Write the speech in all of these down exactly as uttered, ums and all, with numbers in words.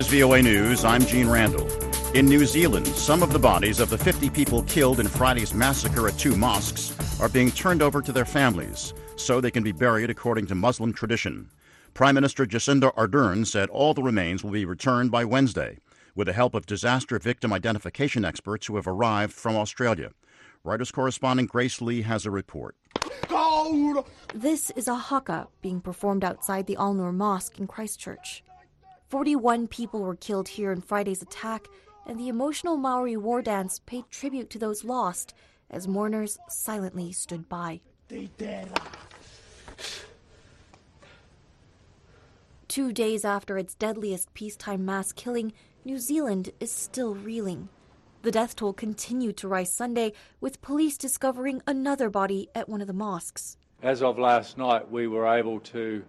V O A News, I'm Gene Randall. In New Zealand, some of the bodies of the fifty people killed in Friday's massacre at two mosques are being turned over to their families so they can be buried according to Muslim tradition. Prime Minister Jacinda Ardern said all the remains will be returned by Wednesday, with the help of disaster victim identification experts who have arrived from Australia. Reuters correspondent Grace Lee has a report. This is a haka being performed outside the Al Noor Mosque in Christchurch. forty-one people were killed here in Friday's attack, and the emotional Maori war dance paid tribute to those lost as mourners silently stood by. Two days after its deadliest peacetime mass killing, New Zealand is still reeling. The death toll continued to rise Sunday, with police discovering another body at one of the mosques. As of last night, we were able to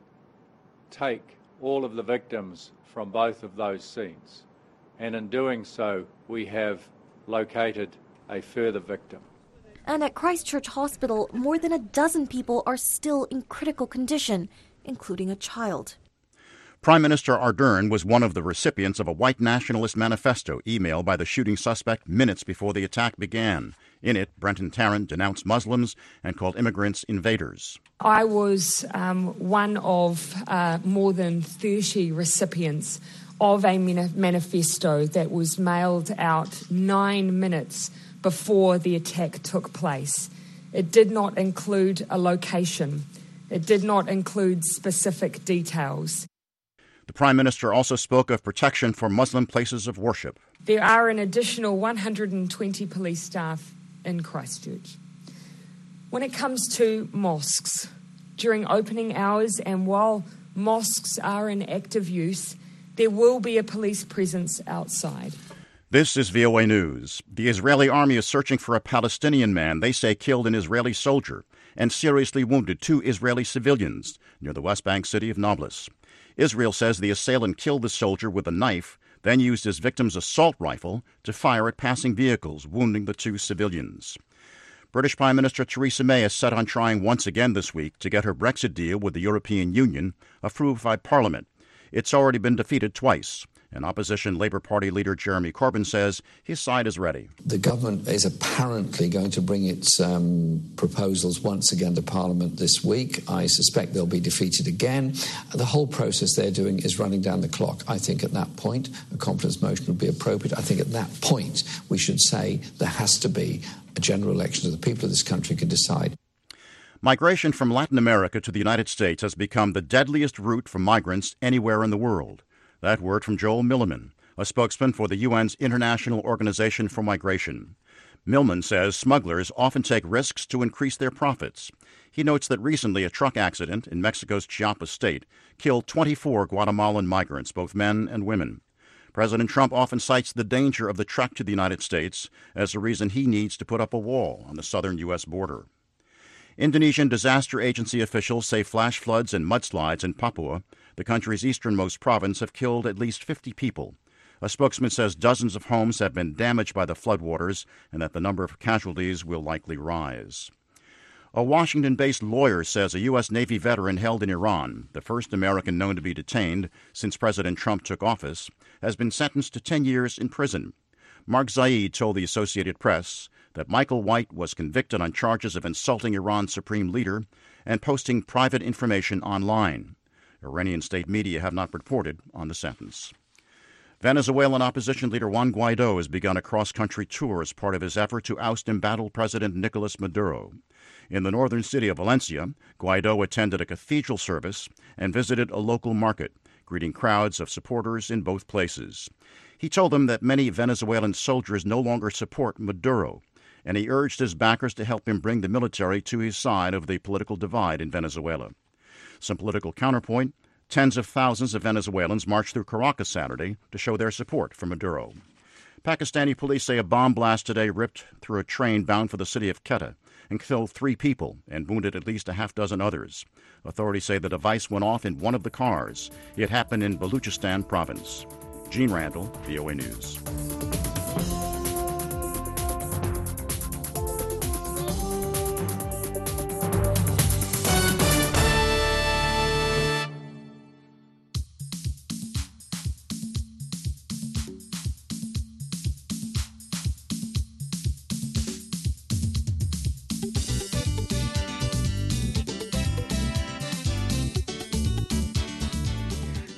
take all of the victims from both of those scenes, and in doing so, we have located a further victim. And at Christchurch Hospital, more than a dozen people are still in critical condition, including a child. Prime Minister Ardern was one of the recipients of a white nationalist manifesto emailed by the shooting suspect minutes before the attack began. In it, Brenton Tarrant denounced Muslims and called immigrants invaders. I was um, one of uh, more than thirty recipients of a manifesto that was mailed out nine minutes before the attack took place. It did not include a location. It did not include specific details. The Prime Minister also spoke of protection for Muslim places of worship. There are an additional one hundred twenty police staff in Christchurch. When it comes to mosques, during opening hours and while mosques are in active use, there will be a police presence outside. This is V O A News. The Israeli army is searching for a Palestinian man they say killed an Israeli soldier and seriously wounded two Israeli civilians near the West Bank city of Nablus. Israel says the assailant killed the soldier with a knife, then used his victim's assault rifle to fire at passing vehicles, wounding the two civilians. British Prime Minister Theresa May is set on trying once again this week to get her Brexit deal with the European Union approved by Parliament. It's already been defeated twice. And opposition Labour Party leader Jeremy Corbyn says his side is ready. The government is apparently going to bring its um, proposals once again to Parliament this week. I suspect they'll be defeated again. The whole process they're doing is running down the clock. I think at that point a confidence motion would be appropriate. I think at that point we should say there has to be a general election so the people of this country can decide. Migration from Latin America to the United States has become the deadliest route for migrants anywhere in the world. That word from Joel Milliman, a spokesman for the U N's International Organization for Migration. Millman says smugglers often take risks to increase their profits. He notes that recently a truck accident in Mexico's Chiapas state killed twenty-four Guatemalan migrants, both men and women. President Trump often cites the danger of the trek to the United States as the reason he needs to put up a wall on the southern U S border. Indonesian disaster agency officials say flash floods and mudslides in Papua, the country's easternmost province, have killed at least fifty people. A spokesman says dozens of homes have been damaged by the floodwaters and that the number of casualties will likely rise. A Washington-based lawyer says a U S. Navy veteran held in Iran, the first American known to be detained since President Trump took office, has been sentenced to ten years in prison. Mark Zaid told the Associated Press that Michael White was convicted on charges of insulting Iran's supreme leader and posting private information online. Iranian state media have not reported on the sentence. Venezuelan opposition leader Juan Guaido has begun a cross-country tour as part of his effort to oust embattled President Nicolas Maduro. In the northern city of Valencia, Guaido attended a cathedral service and visited a local market, greeting crowds of supporters in both places. He told them that many Venezuelan soldiers no longer support Maduro, and he urged his backers to help him bring the military to his side of the political divide in Venezuela. Some political counterpoint: tens of thousands of Venezuelans marched through Caracas Saturday to show their support for Maduro. Pakistani police say a bomb blast today ripped through a train bound for the city of Quetta and killed three people and wounded at least a half dozen others. Authorities say the device went off in one of the cars. It happened in Baluchistan province. Gene Randall, V O A News.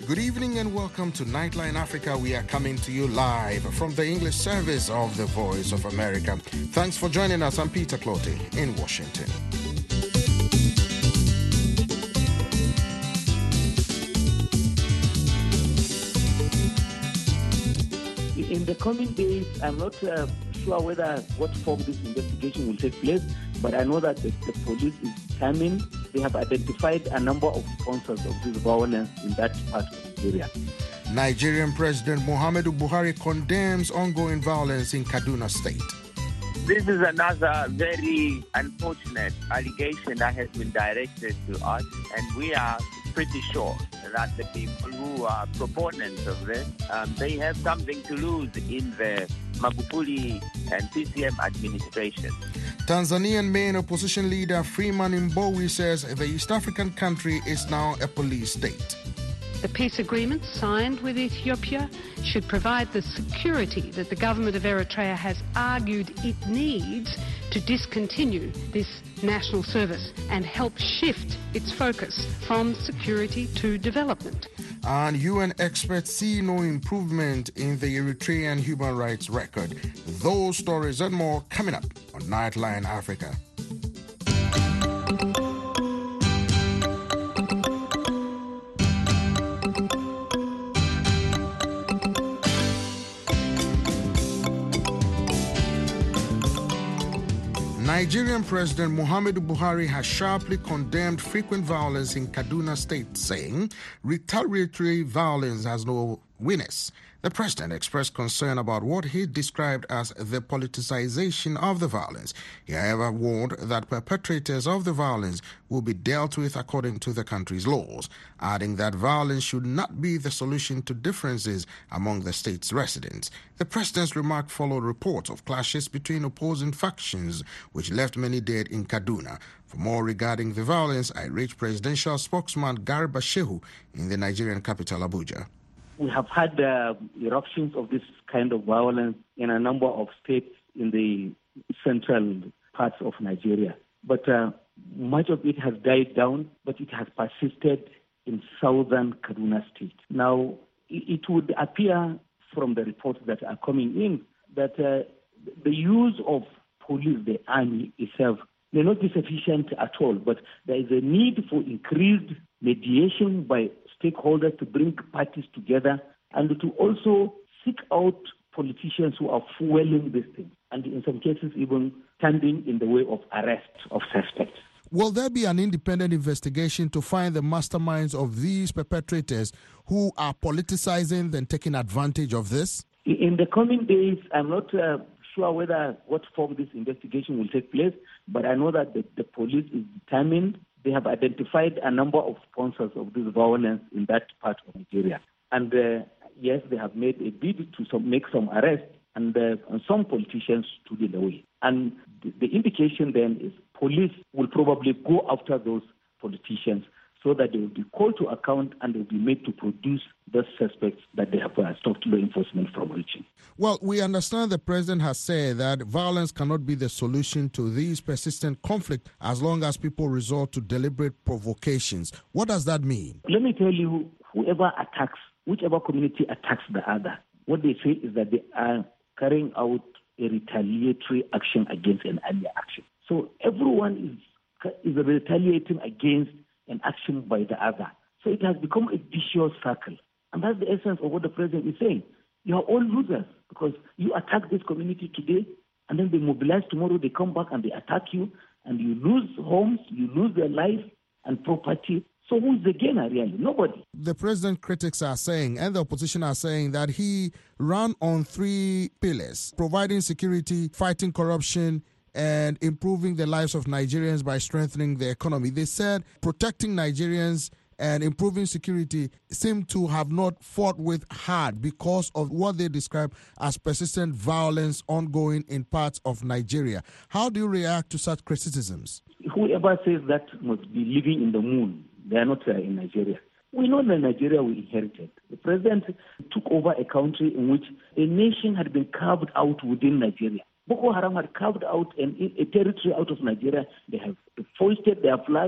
Good evening and welcome to Nightline Africa. We are coming to you live from the English service of the Voice of America. Thanks for joining us. I'm Peter Clottey in Washington. In the coming days, I'm not uh, sure whether what form this investigation will take place, but I know that the, the police is determined. They have identified a number of sponsors of this violence in that part of Nigeria. Nigerian President Muhammadu Buhari condemns ongoing violence in Kaduna State. This is another very unfortunate allegation that has been directed to us, and we are pretty sure that the people who are proponents of this, um, they have something to lose in the Magufuli and P C M administration. Tanzanian main opposition leader Freeman Mbowe says the East African country is now a police state. The peace agreement signed with Ethiopia should provide the security that the government of Eritrea has argued it needs to discontinue this national service and help shift its focus from security to development. And U N experts see no improvement in the Eritrean human rights record. Those stories and more coming up on Nightline Africa. Nigerian President Muhammadu Buhari has sharply condemned frequent violence in Kaduna State, saying retaliatory violence has no winners. The president expressed concern about what he described as the politicization of the violence. He, however, warned that perpetrators of the violence will be dealt with according to the country's laws, adding that violence should not be the solution to differences among the state's residents. The president's remark followed reports of clashes between opposing factions, which left many dead in Kaduna. For more regarding the violence, I reached presidential spokesman Garba Shehu in the Nigerian capital, Abuja. We have had uh, eruptions of this kind of violence in a number of states in the central parts of Nigeria. But uh, much of it has died down, but it has persisted in southern Kaduna State. Now, it would appear from the reports that are coming in that uh, the use of police, the army itself, may not be sufficient at all, but there is a need for increased mediation by stakeholders to bring parties together and to also seek out politicians who are fueling this thing, and in some cases even standing in the way of arrest of suspects. Will there be an independent investigation to find the masterminds of these perpetrators who are politicizing and taking advantage of this? In the coming days, I'm not uh, sure whether what form this investigation will take place, but I know that the, the police is determined. They have identified a number of sponsors of this violence in that part of Nigeria. And uh, yes, they have made a bid to some, make some arrests, and, uh, and some politicians stood in the way. And the, the indication then is police will probably go after those politicians so that they will be called to account and they will be made to produce the suspects that they have uh, stopped law enforcement from reaching. Well, we understand the president has said that violence cannot be the solution to these persistent conflicts as long as people resort to deliberate provocations. What does that mean? Let me tell you, whoever attacks, whichever community attacks the other, what they say is that they are carrying out a retaliatory action against an earlier action. So everyone is, is retaliating against an action by the other. So it has become a vicious circle. And that's the essence of what the president is saying. You are all losers because you attack this community today and then they mobilize tomorrow, they come back and they attack you and you lose homes, you lose their life and property. So who's the gainer really? Nobody. The president critics are saying and the opposition are saying that he ran on three pillars: providing security, fighting corruption, and improving the lives of Nigerians by strengthening the economy. They said protecting Nigerians and improving security seem to have not fought with hard because of what they describe as persistent violence ongoing in parts of Nigeria. How do you react to such criticisms? Whoever says that must be living in the moon. They are not uh, in Nigeria. We know the Nigeria we inherited. The president took over a country in which a nation had been carved out within Nigeria. Boko Haram had carved out an, a territory out of Nigeria. They have foisted their flag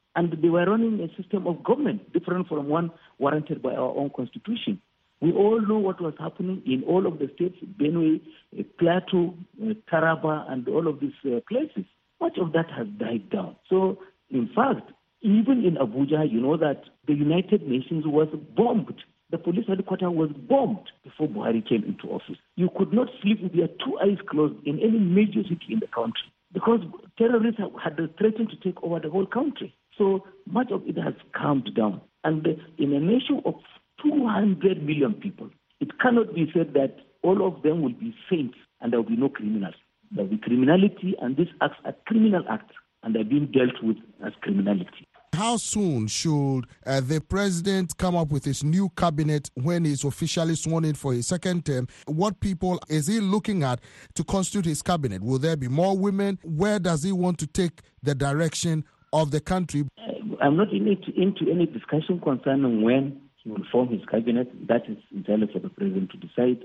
And they were running a system of government different from one warranted by our own constitution. We all know what was happening in all of the states, Benue, Plateau, Taraba, and all of these uh, places. Much of that has died down. So, in fact, even in Abuja, you know that the United Nations was bombed. The police headquarters was bombed before Buhari came into office. You could not sleep with your two eyes closed in any major city in the country because terrorists had threatened to take over the whole country. So much of it has calmed down. And in a nation of two hundred million people, it cannot be said that all of them will be saints and there will be no criminals. There will be criminality, and these acts are criminal acts, and they're being dealt with as criminality. How soon should uh, the president come up with his new cabinet when he's officially sworn in for his second term? What people is he looking at to constitute his cabinet? Will there be more women? Where does he want to take the direction of the country? I'm not in it, into any discussion concerning when he will form his cabinet. That is entirely for the president to decide.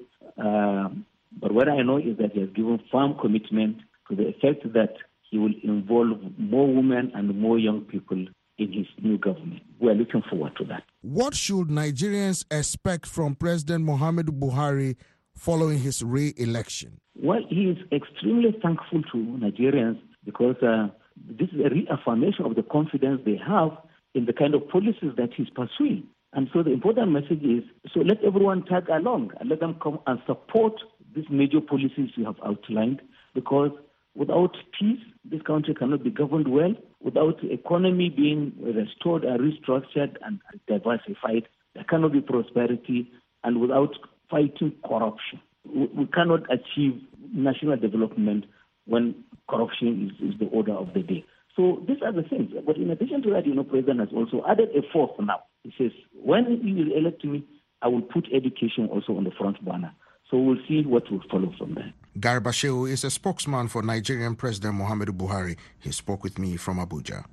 Um, but what I know is that he has given firm commitment to the effect that he will involve more women and more young people in his new government. We are looking forward to that. What should Nigerians expect from President Muhammadu Buhari following his re-election? Well, he is extremely thankful to Nigerians because uh, this is a reaffirmation of the confidence they have in the kind of policies that he's pursuing. And so the important message is, so let everyone tag along and let them come and support these major policies you have outlined, because without peace, this country cannot be governed well. Without the economy being restored and restructured and diversified, there cannot be prosperity. And without fighting corruption, we cannot achieve national development when corruption is, is the order of the day. So these are the things. But in addition to that, you know, President has also added a fourth now. He says, when you will elect me, I will put education also on the front burner. So we'll see what will follow from there. Garba Shehu is a spokesman for Nigerian President Muhammadu Buhari. He spoke with me from Abuja.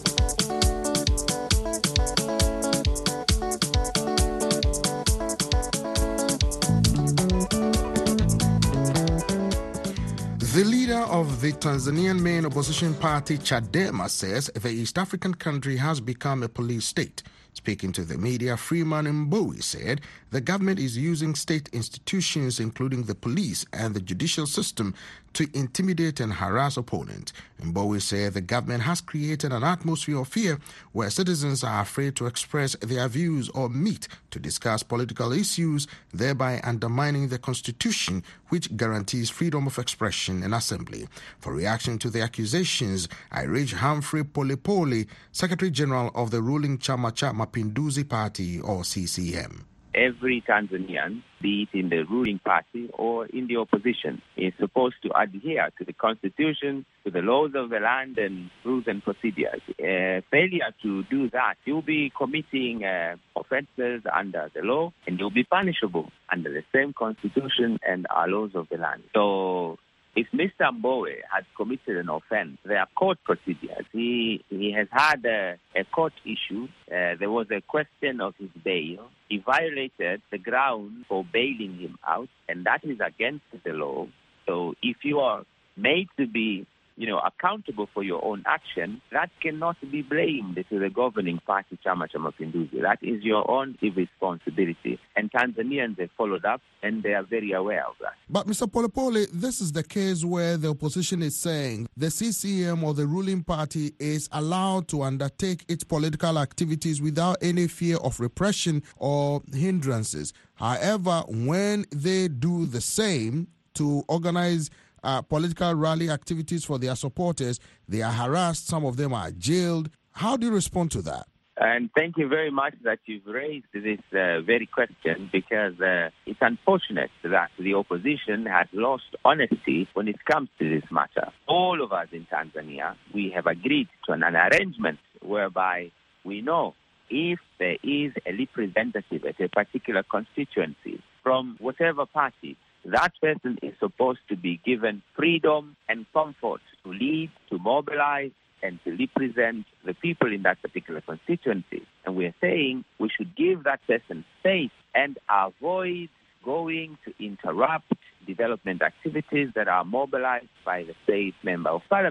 The leader of the Tanzanian main opposition party, Chadema, says the East African country has become a police state. Speaking to the media, Freeman Mbowe said the government is using state institutions, including the police and the judicial system, to intimidate and harass opponents. Mbowe said the government has created an atmosphere of fear where citizens are afraid to express their views or meet to discuss political issues, thereby undermining the constitution, which guarantees freedom of expression and assembly. For reaction to the accusations, I reached Humphrey Polepole, Secretary General of the ruling Chama cha Mapinduzi Party, or C C M. Every Tanzanian, be it in the ruling party or in the opposition, is supposed to adhere to the constitution, to the laws of the land and rules and procedures. Uh, failure to do that, you'll be committing uh, offenses under the law, and you'll be punishable under the same constitution and our laws of the land. So if Mister Mbowe has committed an offense, there are court procedures. He he has had a, a court issue. Uh, there was a question of his bail. He violated the ground for bailing him out, and that is against the law. So if you are made to be, you know, accountable for your own action, that cannot be blamed to the governing party, Chama cha Mapinduzi. That is your own responsibility. And Tanzanians have followed up, and they are very aware of that. But Mister Polepole, this is the case where the opposition is saying the C C M or the ruling party is allowed to undertake its political activities without any fear of repression or hindrances. However, when they do the same to organize Uh, political rally activities for their supporters, they are harassed, some of them are jailed. How do you respond to that? And thank you very much that you've raised this uh, very question, because uh, it's unfortunate that the opposition has lost honesty when it comes to this matter. All of us in Tanzania, we have agreed to an, an arrangement whereby we know if there is a representative at a particular constituency from whatever party, that person is supposed to be given freedom and comfort to lead, to mobilize, and to represent the people in that particular constituency. And we're saying we should give that person space and avoid going to interrupt development activities that are mobilized by the state member of parliament.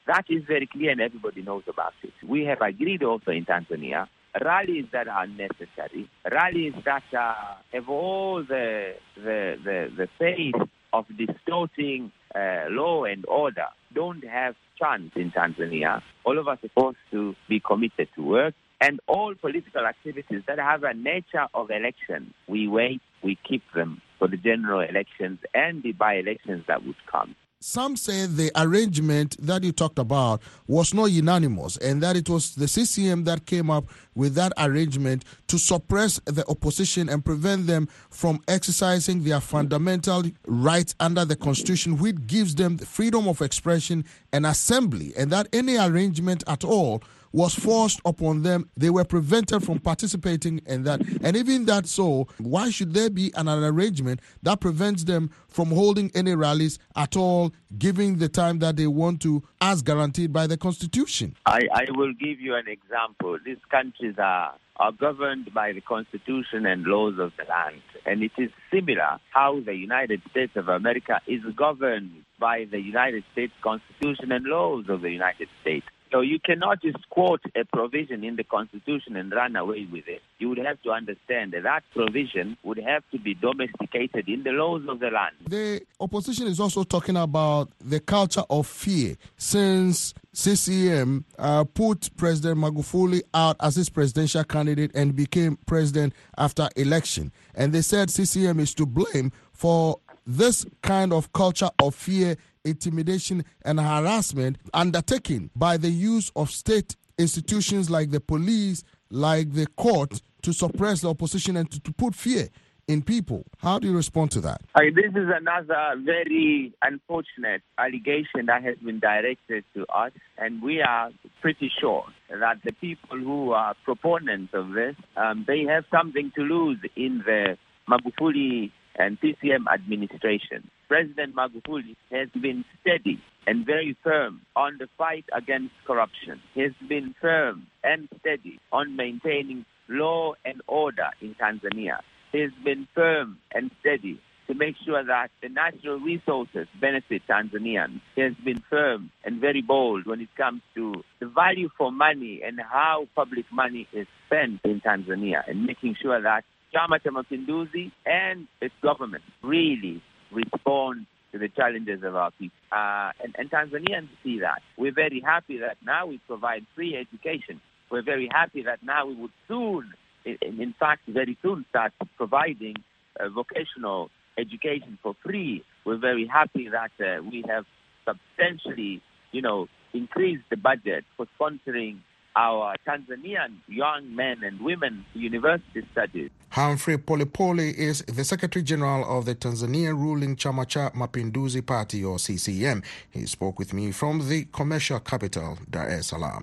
That is very clear and everybody knows about it. We have agreed also in Tanzania rallies that are necessary, rallies that uh, have all the, the, the, the faith of distorting uh, law and order don't have chance in Tanzania. All of us are supposed to be committed to work, and all political activities that have a nature of election, we wait, we keep them for the general elections and the by-elections that would come. Some say the arrangement that you talked about was not unanimous and that it was the C C M that came up with that arrangement to suppress the opposition and prevent them from exercising their fundamental rights under the Constitution, which gives them the freedom of expression and assembly, and that any arrangement at all was forced upon them. They were prevented from participating in that. And even that so, why should there be an, an arrangement that prevents them from holding any rallies at all, given the time that they want to, as guaranteed by the Constitution? I, I will give you an example. These countries are, are governed by the Constitution and laws of the land. And it is similar how the United States of America is governed by the United States Constitution and laws of the United States. So you cannot just quote a provision in the Constitution and run away with it. You would have to understand that that provision would have to be domesticated in the laws of the land. The opposition is also talking about the culture of fear since C C M uh, put President Magufuli out as his presidential candidate and became president after election. And they said C C M is to blame for this kind of culture of fear, intimidation, and harassment undertaken by the use of state institutions like the police, like the court, to suppress the opposition and to, to put fear in people. How do you respond to that? I, this is another very unfortunate allegation that has been directed to us, and we are pretty sure that the people who are proponents of this, um, they have something to lose in the Magufuli and C C M administration. President Magufuli has been steady and very firm on the fight against corruption. He has been firm and steady on maintaining law and order in Tanzania. He has been firm and steady to make sure that the natural resources benefit Tanzanians. He has been firm and very bold when it comes to the value for money and how public money is spent in Tanzania, and making sure that Chama cha Mapinduzi and its government really respond to the challenges of our people. Uh, and, and Tanzanians see that. We're very happy that now we provide free education. We're very happy that now we would soon, in, in fact, very soon start providing uh, vocational education for free. We're very happy that uh, we have substantially, you know, increased the budget for sponsoring our Tanzanian young men and women university studies. Humphrey Polepole is the Secretary General of the Tanzania ruling Chama cha Mapinduzi Party, or C C M. He spoke with me from the commercial capital, Dar es Salaam.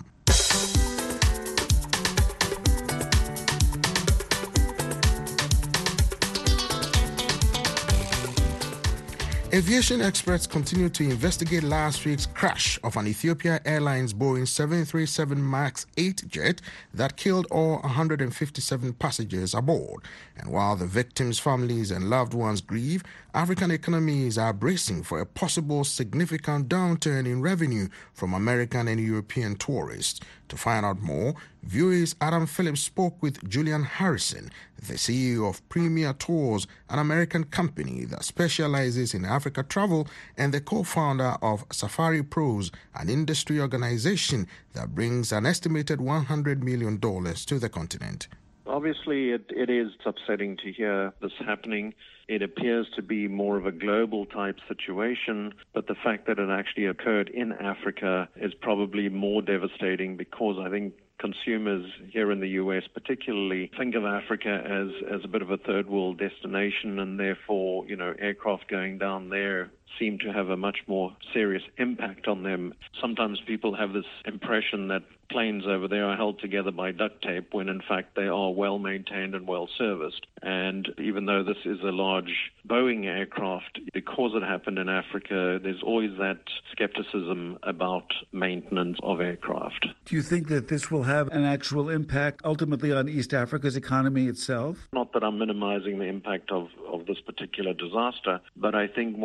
Aviation experts continue to investigate last week's crash of an Ethiopia Airlines Boeing seven thirty-seven MAX eight jet that killed all one hundred fifty-seven passengers aboard. And while the victims' families and loved ones grieve, African economies are bracing for a possible significant downturn in revenue from American and European tourists. To find out more, V O A's Adam Phillips spoke with Julian Harrison, the C E O of Premier Tours, an American company that specializes in Africa travel, and the co-founder of Safari Pros, an industry organization that brings an estimated one hundred million dollars to the continent. Obviously, it, it is upsetting to hear this happening. It appears to be more of a global type situation, but the fact that it actually occurred in Africa is probably more devastating, because I think consumers here in the U S particularly think of Africa as, as a bit of a third world destination, and therefore, you know, aircraft going down there seem to have a much more serious impact on them. Sometimes people have this impression that planes over there are held together by duct tape, when in fact they are well maintained and well serviced. And even though this is a large Boeing aircraft, because it happened in Africa, there's always that skepticism about maintenance of aircraft. Do you think that this will have an actual impact ultimately on East Africa's economy itself? Not that I'm minimizing the impact of, of this particular disaster, but I think one thing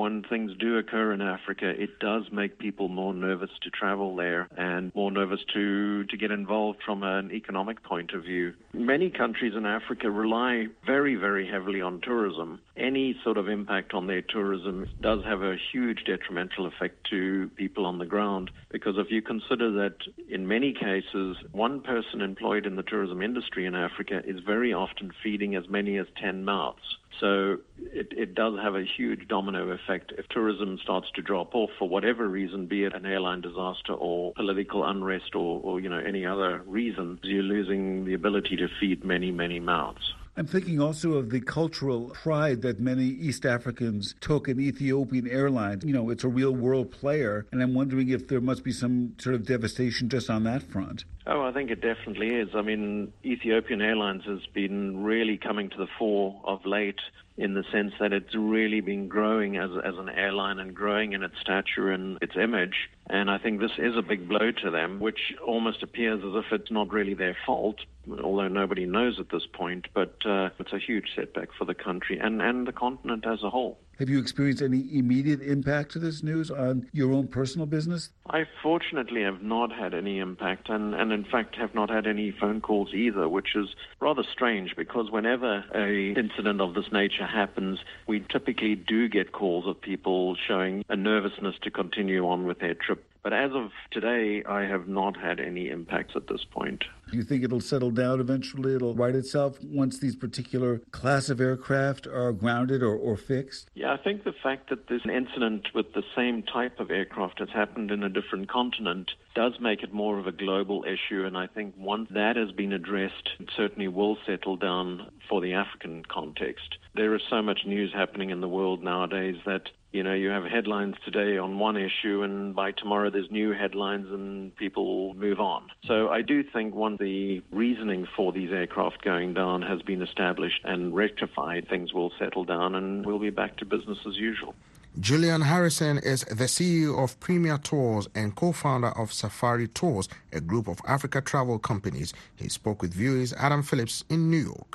things do occur in Africa, it does make people more nervous to travel there and more nervous to, to get involved from an economic point of view. Many countries in Africa rely very, very heavily on tourism. Any sort of impact on their tourism does have a huge detrimental effect to people on the ground, because if you consider that in many cases, one person employed in the tourism industry in Africa is very often feeding as many as ten mouths. So it, it does have a huge domino effect if tourism starts to drop off for whatever reason, be it an airline disaster or political unrest or, or you know, any other reason. You're losing the ability to feed many, many mouths. I'm thinking also of the cultural pride that many East Africans took in Ethiopian Airlines. You know, it's a real world player, and I'm wondering if there must be some sort of devastation just on that front. Oh, I think it definitely is. I mean, Ethiopian Airlines has been really coming to the fore of late in the sense that it's really been growing as as an airline and growing in its stature and its image. And I think this is a big blow to them, which almost appears as if it's not really their fault, although nobody knows at this point. But uh, it's a huge setback for the country and, and the continent as a whole. Have you experienced any immediate impact to this news on your own personal business? I fortunately have not had any impact and, and in fact have not had any phone calls either, which is rather strange because whenever a incident of this nature happens, we typically do get calls of people showing a nervousness to continue on with their trip. But as of today, I have not had any impacts at this point. Do you think it'll settle down eventually? It'll right itself once these particular class of aircraft are grounded or, or fixed? Yeah, I think the fact that this incident with the same type of aircraft has happened in a different continent does make it more of a global issue. And I think once that has been addressed, it certainly will settle down for the African context. There is so much news happening in the world nowadays that you know, you have headlines today on one issue and by tomorrow there's new headlines and people move on. So I do think once the reasoning for these aircraft going down has been established and rectified, things will settle down and we'll be back to business as usual. Julian Harrison is the C E O of Premier Tours and co-founder of Safari Tours, a group of Africa travel companies. He spoke with viewers Adam Phillips in New York.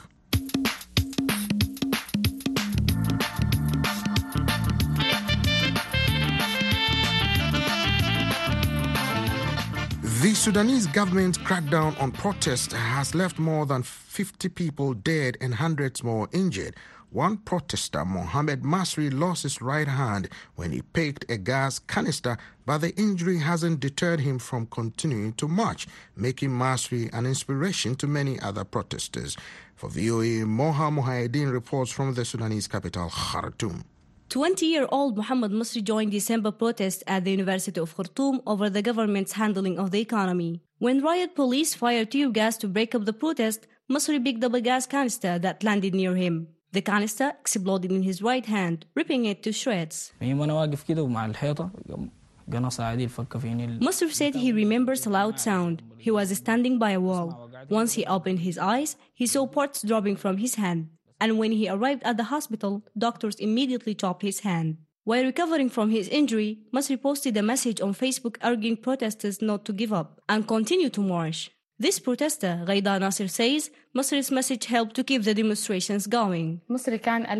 The Sudanese government's crackdown on protests has left more than fifty people dead and hundreds more injured. One protester, Mohamed Masri, lost his right hand when he picked a gas canister, but the injury hasn't deterred him from continuing to march, making Masri an inspiration to many other protesters. For V O A, Moha Mohaiddin reports from the Sudanese capital, Khartoum. twenty-year-old Mohamed Masri joined December protests at the University of Khartoum over the government's handling of the economy. When riot police fired tear gas to break up the protest, Masri picked up a gas canister that landed near him. The canister exploded in his right hand, ripping it to shreds. Masri said he remembers a loud sound. He was standing by a wall. Once he opened his eyes, he saw parts dropping from his hand. And when he arrived at the hospital, doctors immediately chopped his hand. While recovering from his injury, Masri posted a message on Facebook urging protesters not to give up and continue to march. This protester, Ghaida Nasser, says Masri's message helped to keep the demonstrations going. She said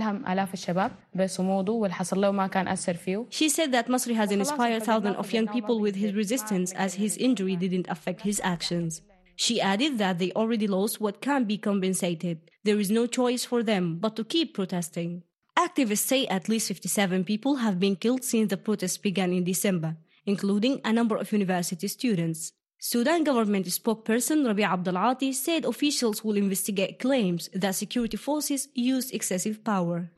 that Masri has inspired thousands of young people with his resistance as his injury didn't affect his actions. She added that they already lost what can't be compensated. There is no choice for them but to keep protesting. Activists say at least fifty-seven people have been killed since the protests began in December, including a number of university students. Sudan government spokesperson Rabi Abdelati said officials will investigate claims that security forces used excessive power.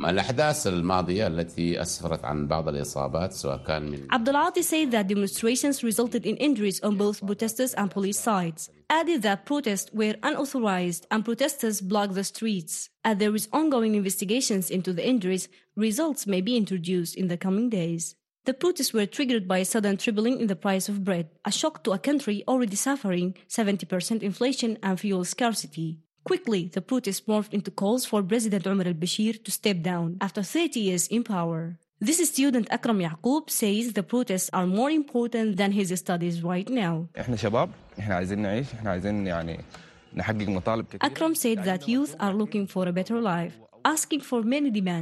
Abdelati said that demonstrations resulted in injuries on both protesters and police sides, added that protests were unauthorized and protesters blocked the streets. As there is ongoing investigations into the injuries, results may be introduced in the coming days. The protests were triggered by a sudden tripling in the price of bread, a shock to a country already suffering seventy percent inflation and fuel scarcity. Quickly, the protests morphed into calls for President Omar al-Bashir to step down after thirty years in power. This student Akram Yaqub says the protests are more important than his studies right now. Akram said that youth are looking for a better life, asking for many demands.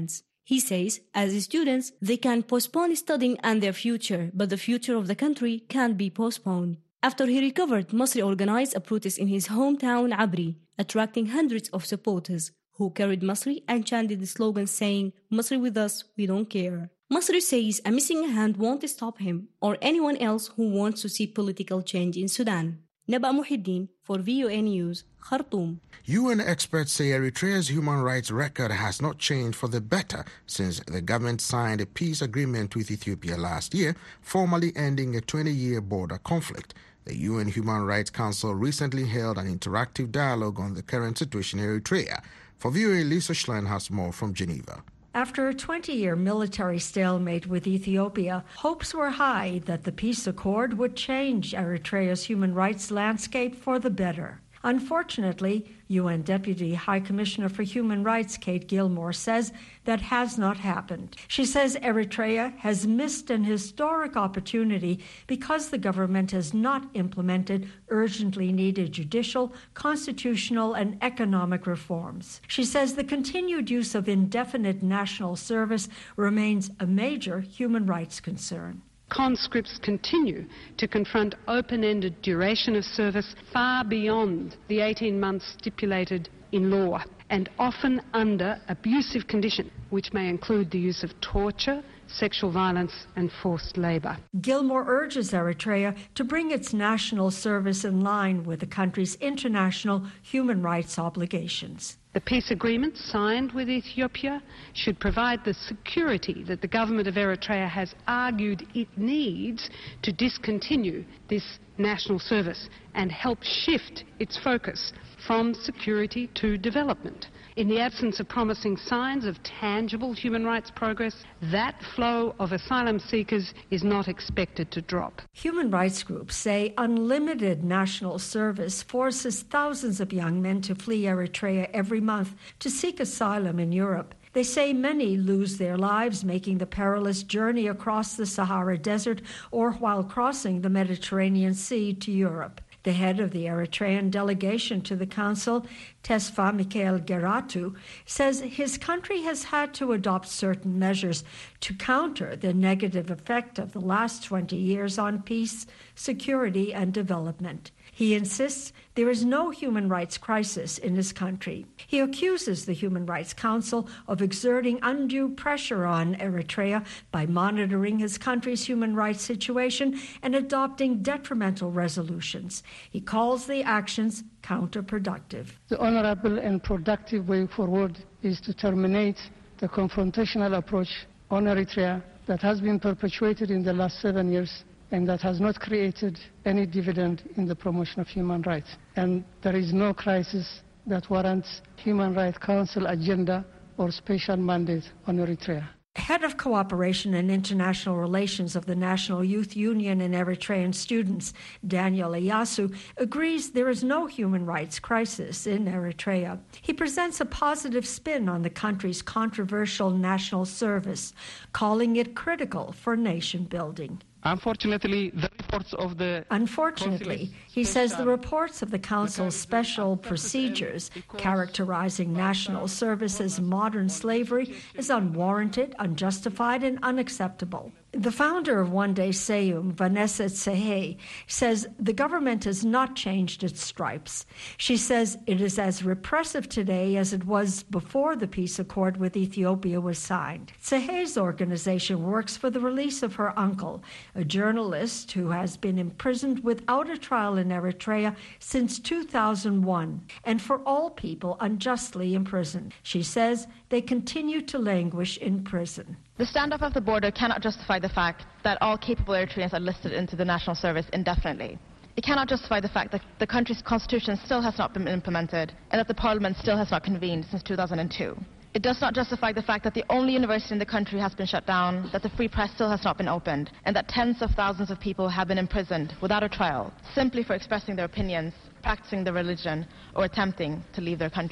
He says, as students, they can postpone studying and their future, but the future of the country can't be postponed. After he recovered, Masri organized a protest in his hometown, Abri, attracting hundreds of supporters who carried Masri and chanted the slogan saying, "Masri with us, we don't care." Masri says a missing hand won't stop him or anyone else who wants to see political change in Sudan. Naba Muhiddin for V O A News, Khartoum. U N experts say Eritrea's human rights record has not changed for the better since the government signed a peace agreement with Ethiopia last year, formally ending a twenty-year border conflict. The U N Human Rights Council recently held an interactive dialogue on the current situation in Eritrea. For V O A, Lisa Schlein has more from Geneva. After a twenty-year military stalemate with Ethiopia, hopes were high that the peace accord would change Eritrea's human rights landscape for the better. Unfortunately, U N Deputy High Commissioner for Human Rights Kate Gilmore says that has not happened. She says Eritrea has missed an historic opportunity because the government has not implemented urgently needed judicial, constitutional, and economic reforms. She says the continued use of indefinite national service remains a major human rights concern. Conscripts continue to confront open-ended duration of service far beyond the eighteen months stipulated in law, and often under abusive conditions, which may include the use of torture, sexual violence and forced labour. Gilmore urges Eritrea to bring its national service in line with the country's international human rights obligations. The peace agreement signed with Ethiopia should provide the security that the government of Eritrea has argued it needs to discontinue this national service and help shift its focus from security to development. In the absence of promising signs of tangible human rights progress, that flow of asylum seekers is not expected to drop. Human rights groups say unlimited national service forces thousands of young men to flee Eritrea every month to seek asylum in Europe. They say many lose their lives making the perilous journey across the Sahara Desert or while crossing the Mediterranean Sea to Europe. The head of the Eritrean delegation to the Council, Tesfa Mikael Geratu, says his country has had to adopt certain measures to counter the negative effect of the last twenty years on peace, security, and development. He insists there is no human rights crisis in his country. He accuses the Human Rights Council of exerting undue pressure on Eritrea by monitoring his country's human rights situation and adopting detrimental resolutions. He calls the actions counterproductive. The honorable and productive way forward is to terminate the confrontational approach on Eritrea that has been perpetuated in the last seven years and that has not created any dividend in the promotion of human rights. And there is no crisis that warrants Human Rights Council agenda or special mandate on Eritrea. Head of Cooperation and International Relations of the National Youth Union and Eritrean Students, Daniel Iyasu, agrees there is no human rights crisis in Eritrea. He presents a positive spin on the country's controversial national service, calling it critical for nation building. Unfortunately, the reports of the... Unfortunately, he says the reports of the Council's special procedures characterizing national service as modern slavery is unwarranted, unjustified, and unacceptable. The founder of One Day Seyum, Vanessa Tsehe, says the government has not changed its stripes. She says it is as repressive today as it was before the peace accord with Ethiopia was signed. Tsehe's organization works for the release of her uncle, a journalist who has been imprisoned without a trial in Eritrea since two thousand one, and for all people unjustly imprisoned. She says they continue to languish in prison. The standoff of the border cannot justify the fact that all capable Eritreans are listed into the national service indefinitely. It cannot justify the fact that the country's constitution still has not been implemented and that the parliament still has not convened since two thousand two. It does not justify the fact that the only university in the country has been shut down, that the free press still has not been opened, and that tens of thousands of people have been imprisoned without a trial, simply for expressing their opinions, practicing their religion, or attempting to leave their country.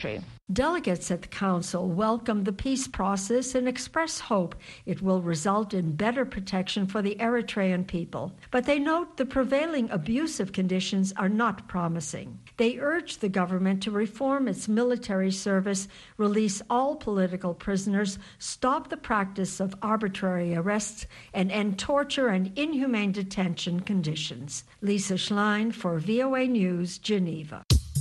Delegates at the Council welcomed the peace process and expressed hope it will result in better protection for the Eritrean people. But they note the prevailing abusive conditions are not promising. They urge the government to reform its military service, release all political prisoners, stop the practice of arbitrary arrests, and end torture and inhumane detention conditions. Lisa Schlein for V O A News, Geneva.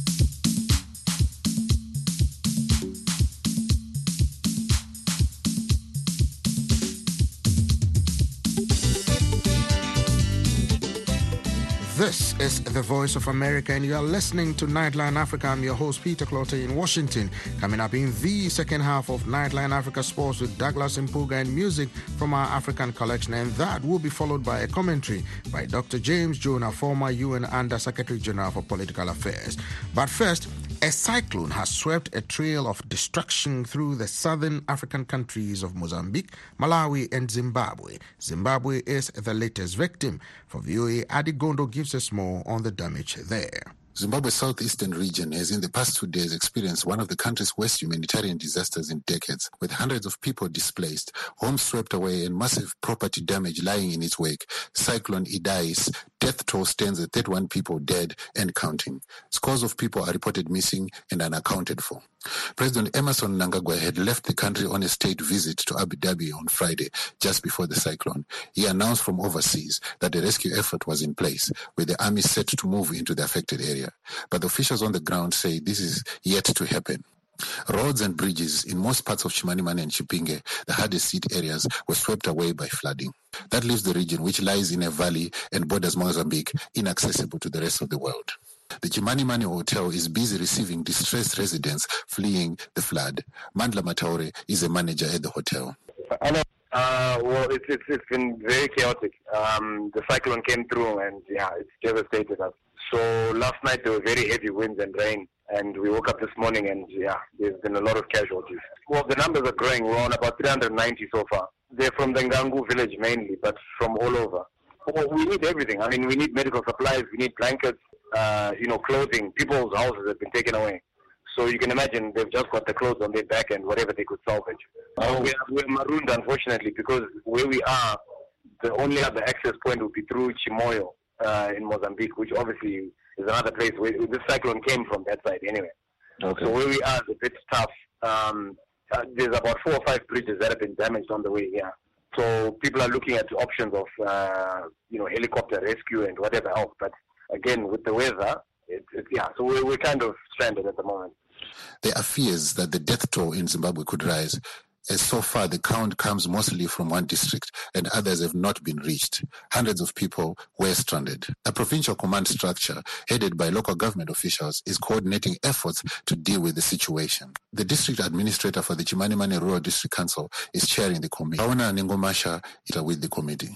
This is the Voice of America, and you are listening to Nightline Africa. I'm your host, Peter Clotte in Washington. Coming up in the second half of Nightline Africa Sports with Douglas Mpuga and music from our African collection, and that will be followed by a commentary by Doctor James Jonah, former U N Under Secretary General for Political Affairs. But first, a cyclone has swept a trail of destruction through the southern African countries of Mozambique, Malawi, and Zimbabwe. Zimbabwe is the latest victim. For V O A, Adi Gondo gives us more on the damage there. Zimbabwe's southeastern region has in the past two days experienced one of the country's worst humanitarian disasters in decades, with hundreds of people displaced, homes swept away, and massive property damage lying in its wake. Cyclone Idai's death toll stands at thirty-one people dead and counting. Scores of people are reported missing and unaccounted for. President Emerson Mnangagwa had left the country on a state visit to Abu Dhabi on Friday, just before the cyclone. He announced from overseas that a rescue effort was in place, with the army set to move into the affected area. But the officials on the ground say this is yet to happen. Roads and bridges in most parts of Chimanimani and Chipinge, the hardest hit areas, were swept away by flooding. That leaves the region, which lies in a valley and borders Mozambique, inaccessible to the rest of the world. The Chimanimani Hotel is busy receiving distressed residents fleeing the flood. Mandla Mataure is a manager at the hotel. Hello. Uh, well, it's, it's it's been very chaotic. Um, the cyclone came through and, yeah, it's devastated us. So last night there were very heavy winds and rain, and we woke up this morning and, yeah, there's been a lot of casualties. Well, the numbers are growing. We're on about three hundred ninety so far. They're from the Ngangu village mainly, but from all over. Well, we need everything. I mean, we need medical supplies, we need blankets, uh, you know, clothing. People's houses have been taken away. So you can imagine they've just got the clothes on their back and whatever they could salvage. Uh, we're, we're marooned, unfortunately, because where we are, the only other access point would be through Chimoio uh, in Mozambique, which obviously is another place where this cyclone came from that side anyway. Okay. So where we are is a bit tough. Um, uh, there's about four or five bridges that have been damaged on the way here. So people are looking at options of, uh, you know, helicopter rescue and whatever else. But again, with the weather, it, it, yeah, so we're, we're kind of stranded at the moment. There are fears that the death toll in Zimbabwe could rise, as so far the count comes mostly from one district and others have not been reached. Hundreds of people were stranded. A provincial command structure headed by local government officials is coordinating efforts to deal with the situation. The district administrator for the Chimanimani Rural District Council is chairing the committee. Aona Ningomasha is with the committee.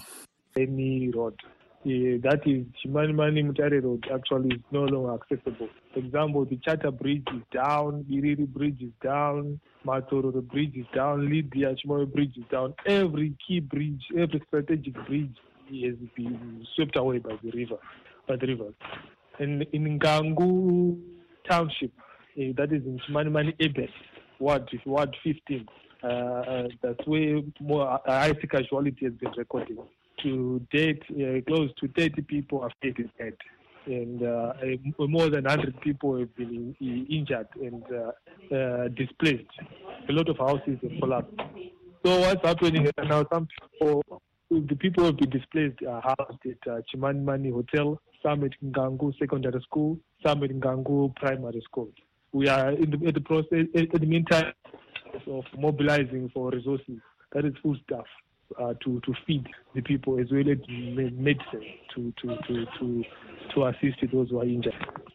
Any road. Uh, that is Chimanimani Mutare Road actually is no longer accessible. For example, the Chata Bridge is down, Biriri Bridge is down, Matoro Bridge is down, Lydia Chimoyo Bridge is down. Every key bridge, every strategic bridge has been swept away by the river, by the rivers. And in Ngangu Township, uh, that is in Chimanimani Ebe, Ward, Ward fifteen, uh, that's where more highest casualty has been recorded. To date, uh, close to thirty people have taken dead, and uh, more than one hundred people have been in, injured and uh, uh, displaced. A lot of houses have collapsed. So what's happening now? Some people, the people who have been displaced are housed at uh, Chimanimani Hotel, some at Ngangu Secondary School, some at Ngangu Primary School. We are in the, in the process, in the meantime, of mobilizing for resources. That is food stuff. Uh, to, to feed the people as well as medicine to, to, to, to, to assist those who are injured.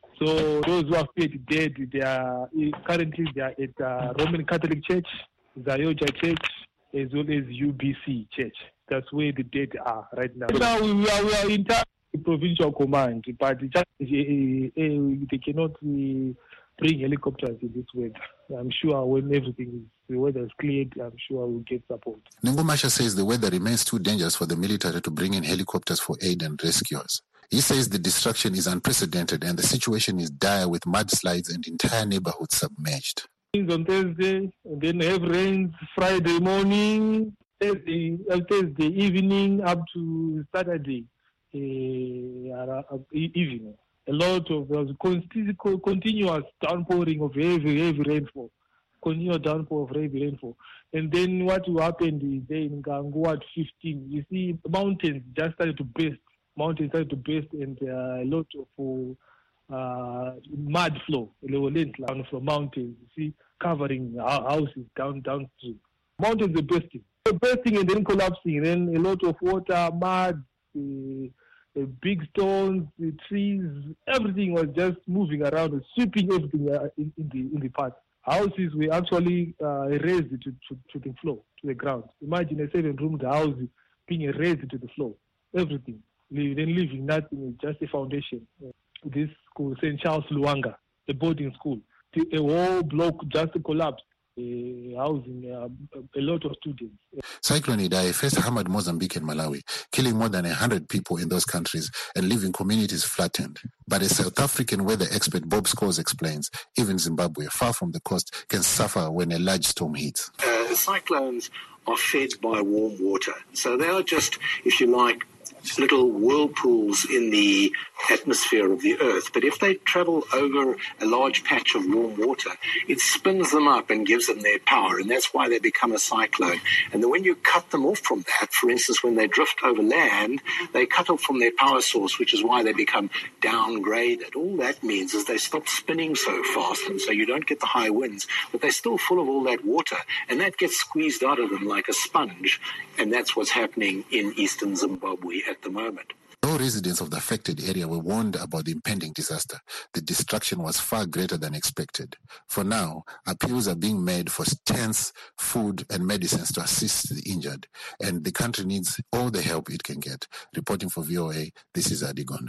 So those who are feared dead, they are currently they are at uh, Roman Catholic Church, Zayoja Church, as well as U B C Church. That's where the dead are right now. Now we are, we are in touch with the provincial command, but just, uh, uh, they cannot uh, bring helicopters in this weather. I'm sure when everything is, the weather is cleared, I'm sure we'll get support. Ningomasha says the weather remains too dangerous for the military to bring in helicopters for aid and rescuers. He says the destruction is unprecedented and the situation is dire with mudslides and entire neighborhoods submerged. On Thursday, and then have rains Friday morning, Thursday, uh, Thursday evening up to Saturday uh, evening. A lot of there was continuous downpouring of heavy, heavy rainfall, continuous downpour of heavy rainfall. And then what will happen is there in Gangu at fifteen, you see mountains just started to burst. Mountains started to burst, and uh, a lot of uh, mud flow, down from mountains. You see, covering houses down downstream. Mountains are bursting, so bursting and then collapsing. And then a lot of water, mud, uh, uh, big stones, the trees, everything was just moving around, sweeping everything uh, in, in the in the path. Houses were actually uh, erased to, to, to the floor, to the ground. Imagine a seven-roomed house being erased to the floor. Everything. Then leaving nothing, just a foundation. Uh, this school, Saint Charles Luanga, a boarding school. A whole block just collapsed, uh, housing uh, a lot of students. Cyclone Idai first hammered Mozambique and Malawi, killing more than one hundred people in those countries and leaving communities flattened. But as South African weather expert Bob Scholes explains, even Zimbabwe, far from the coast, can suffer when a large storm hits. Uh, cyclones are fed by warm water. So they are just, if you like, little whirlpools in the atmosphere of the Earth. But if they travel over a large patch of warm water, it spins them up and gives them their power, and that's why they become a cyclone. And then when you cut them off from that, for instance, when they drift over land, they cut off from their power source, which is why they become downgraded. All that means is they stop spinning so fast, and so you don't get the high winds, but they're still full of all that water, and that gets squeezed out of them like a sponge, and that's what's happening in eastern Zimbabwe at the moment. All residents of the affected area were warned about the impending disaster. The destruction was far greater than expected. For now, appeals are being made for tents, food, and medicines to assist the injured, and the country needs all the help it can get. Reporting for V O A, this is Adigon.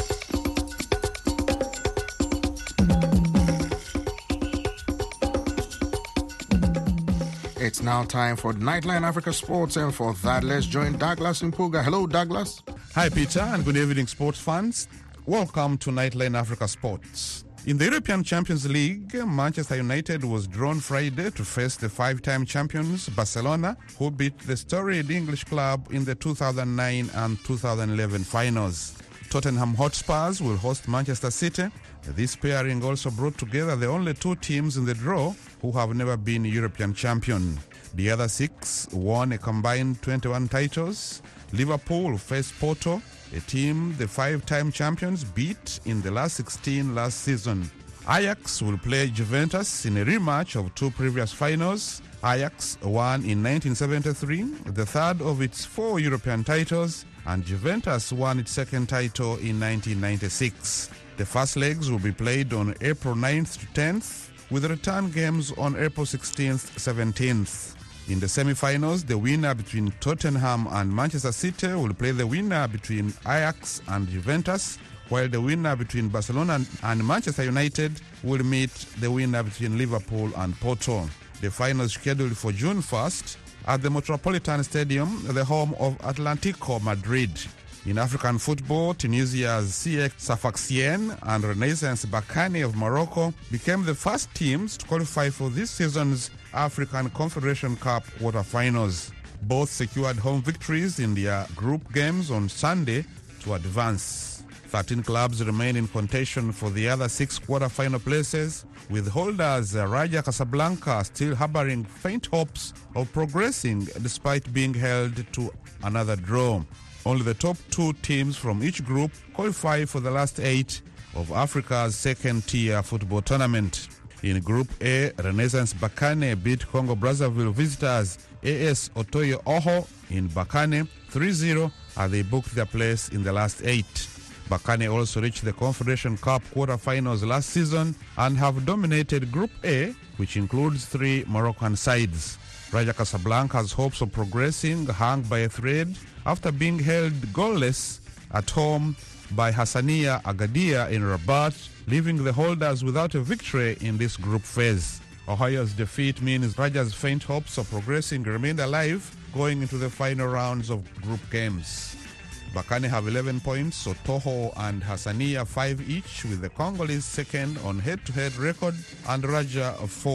It's now time for Nightline Africa Sports, and for that, let's join Douglas Mpuga. Hello, Douglas. Hi, Peter, and good evening, sports fans. Welcome to Nightline Africa Sports. In the European Champions League, Manchester United was drawn Friday to face the five-time champions Barcelona, who beat the storied English club in the two thousand nine and two thousand eleven finals. Tottenham Hotspurs will host Manchester City. This pairing also brought together the only two teams in the draw who have never been European champion. The other six won a combined twenty-one titles. Liverpool faced Porto, a team the five-time champions beat in the last sixteen last season. Ajax will play Juventus in a rematch of two previous finals. Ajax won in nineteen seventy-three, the third of its four European titles, and Juventus won its second title in nineteen ninety-six. The first legs will be played on April ninth to tenth, with return games on April sixteenth to seventeenth. In the semi-finals, the winner between Tottenham and Manchester City will play the winner between Ajax and Juventus, while the winner between Barcelona and Manchester United will meet the winner between Liverpool and Porto. The final is scheduled for June first at the Metropolitan Stadium, the home of Atlético Madrid. In African football, Tunisia's C X Sfaxien and Renaissance Berkane of Morocco became the first teams to qualify for this season's African Confederation Cup quarterfinals. Both secured home victories in their group games on Sunday to advance. thirteen clubs remain in contention for the other six quarterfinal places, with holders Raja Casablanca still harboring faint hopes of progressing despite being held to another draw. Only the top two teams from each group qualify for the last eight of Africa's second-tier football tournament. In Group A, Renaissance Berkane beat Congo-Brazzaville visitors A S Otoyo Oho in Berkane three zero as they booked their place in the last eight. Berkane also reached the Confederation Cup quarterfinals last season and have dominated Group A, which includes three Moroccan sides. Raja Casablanca's hopes of progressing hung by a thread after being held goalless at home by Hassania Agadir in Rabat, leaving the holders without a victory in this group phase. Ohio's defeat means Raja's faint hopes of progressing remained alive going into the final rounds of group games. Berkane have eleven points, Otoho and Hassania five each, with the Congolese second on head-to-head record and Raja four.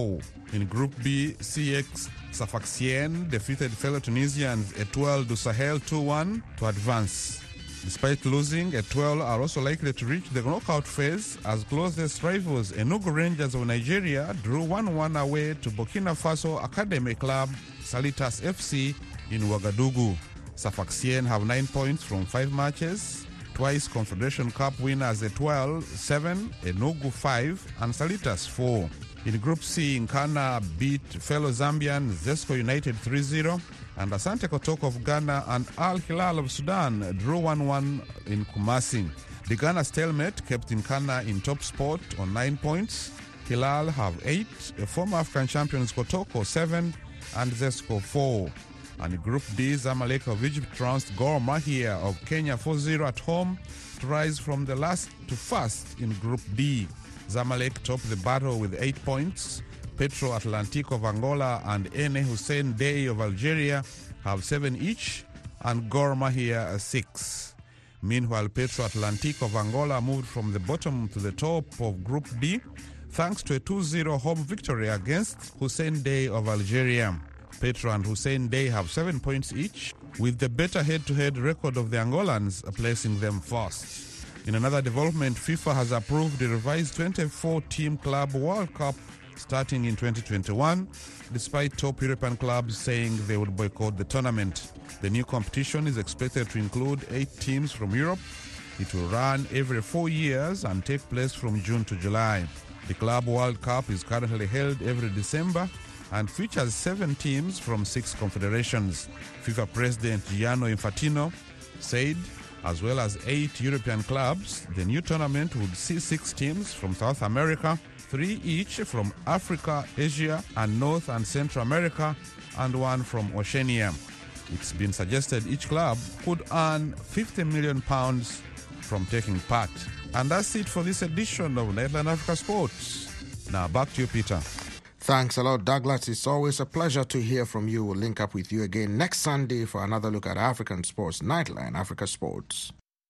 In Group B, C X Sfaxien defeated fellow Tunisians Etoile du Sahel two one to advance. Despite losing, Etoile are also likely to reach the knockout phase as closest rivals Enugu Rangers of Nigeria drew one one away to Burkina Faso Academy club Salitas F C in Ouagadougou. Sfaxien have nine points from five matches, twice Confederation Cup winners Etoile seven, Enugu five, and Salitas four. In Group C, Nkana beat fellow Zambian Zesco United three zero, and Asante Kotoko of Ghana and Al Hilal of Sudan drew one one in Kumasi. The Ghana stalemate kept Nkana in top spot on nine points. Hilal have eight, former African champions Kotoko seven, and Zesco four. And in Group D, Zamalek of Egypt trounced Gor Mahia of Kenya four zero at home to rise from the last to first in Group D. Zamalek topped the battle with eight points. Petro Atlantic of Angola and Ene Hussein Dey of Algeria have seven each, and Gor Mahia six. Meanwhile, Petro Atlantic of Angola moved from the bottom to the top of Group D thanks to a two zero home victory against Hussein Dey of Algeria. Petro and Hussein Dey have seven points each, with the better head-to-head record of the Angolans placing them first. In another development, FIFA has approved the revised twenty-four team Club World Cup starting in twenty twenty-one, despite top European clubs saying they would boycott the tournament. The new competition is expected to include eight teams from Europe. It will run every four years and take place from June to July. The Club World Cup is currently held every December and features seven teams from six confederations. FIFA President Gianni Infantino said, as well as eight European clubs, the new tournament would see six teams from South America, three each from Africa, Asia, and North and Central America, and one from Oceania. It's been suggested each club could earn fifty million pounds from taking part. And that's it for this edition of Nightline Africa Sports. Now back to you, Peter. Thanks a lot, Douglas. It's always a pleasure to hear from you. We'll link up with you again next Sunday for another look at African sports. Nightline Africa Sports.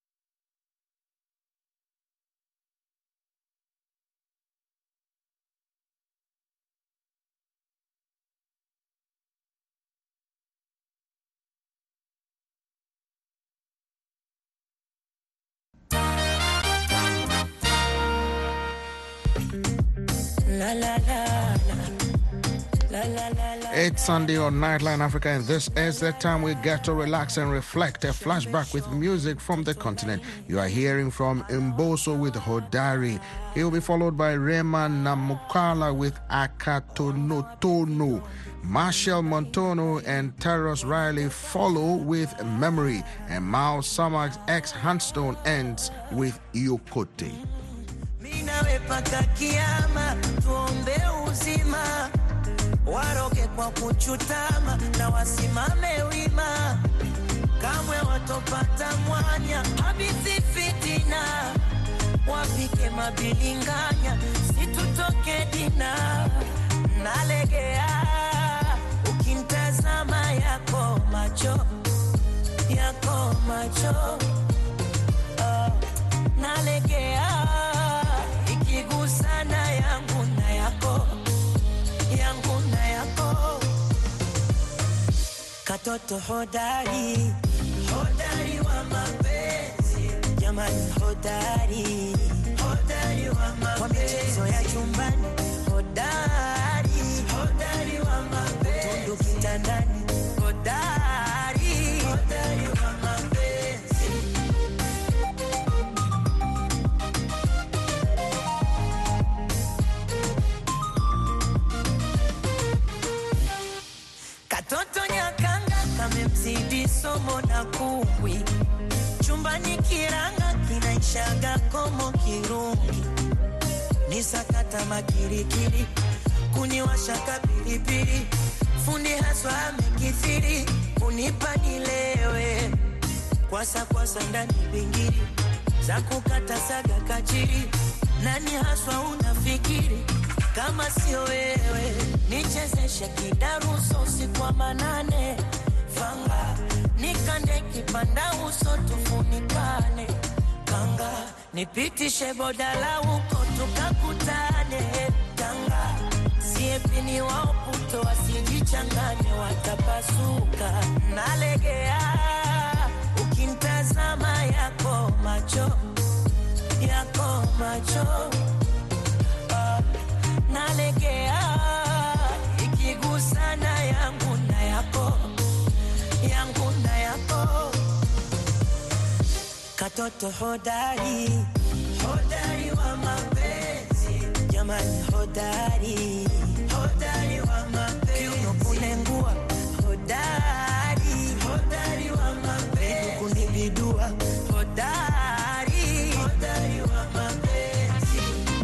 La, la, la. It's Sunday on Nightline Africa, and this is the time we get to relax and reflect. A flashback with music from the continent. You are hearing from Mboso with Hodari. He will be followed by Rema Namukala with Akatonotono. Marshall Montono and Taros Riley follow with Memory, and Mao Samak's ex Handstone ends with Yokote. Minawe paka kiyama, tuombe uzima, waroge kwa kuchutama, na wasimame wima, kamwe watopata mwanya, habisi fitina, wapike mabilinganya, situtoke dina, nalegea, ukimtazama yako macho, yako macho, uh, nalegea, sana yangu na yako, yangu na yako. Katoto hodari, hodari wa mapenzi, jamani hodari, hodari wa mapenzi, kwa michezo ya chumbani, hodari, hodari wa mapenzi, tundu kitandani, hodari, hodari wa mapenzi. Katoto nyakanga kamemzidi somo na kumbwi, chumbani kiranga kinaishaga komo kirungi, nisakata makirikiri, kuniwasha kapilipili, fundi haswa amekithiri, kunipa nilewe, kwasa kwasa ndani bingiri, za kukata saga kachiri, nani haswa unafikiri, kama sio wewe, nichezeshe kidaruso usiku wa manane, fanga, nikande kipanda uso tufunikane, kanga, nipitishe bodala uko tukakutane, tanga, sie wenye pini wao puto wasijichanganye watapasuka. Nalegea ukimtazama yako macho, yako macho. Uh, nalegea ikigusana yangu na yako, yangu na yako. Katoto hodari, hodari wa mapenzi, jamani hodari, hodari wa mapenzi. Kiuno kunengua, hodari, hodari wa mapenzi. Kunibidua, hodari, hodari wa mapenzi.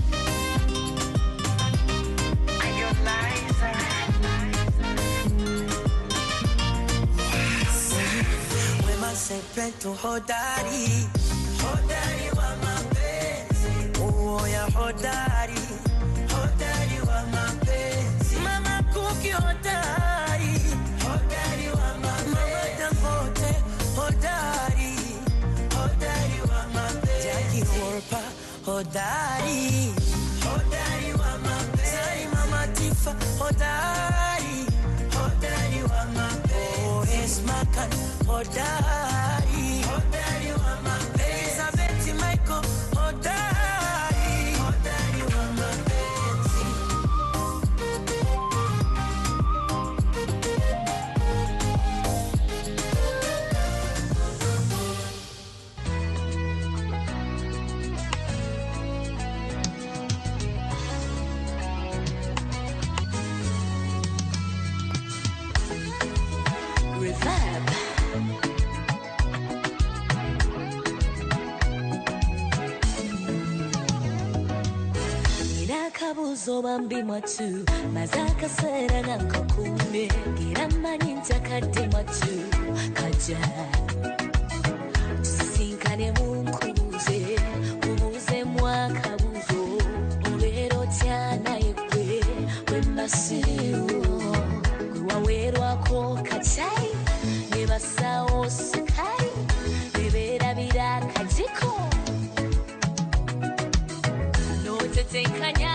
Wema Sepetu hodari, hodari wa mapenzi. Uo ya hodari, hodari wa mapenzi. Mama Kuki hodari, hodari wa mapenzi. Mama Dangote hodari, hodari wa mapenzi. Jackie Wolper hodari, hodari wa mapenzi. Zari Mama Tifa hodari, hodari wa mapenzi. Oh, Esma Khan hodari, hodari wa mapenzi. Elizabeth Michael hodari, hodari wa mapenzi. Reverb. Kabuzo bambi mwatu mazaka sera nkakume giramani ntakade mwatu kaja sisinkane munkubuze ubuze mwaka buzo olero tyana yekwe wembasiwo wawerwako kachai nebasawo sukai bebera birakajiko notetekanya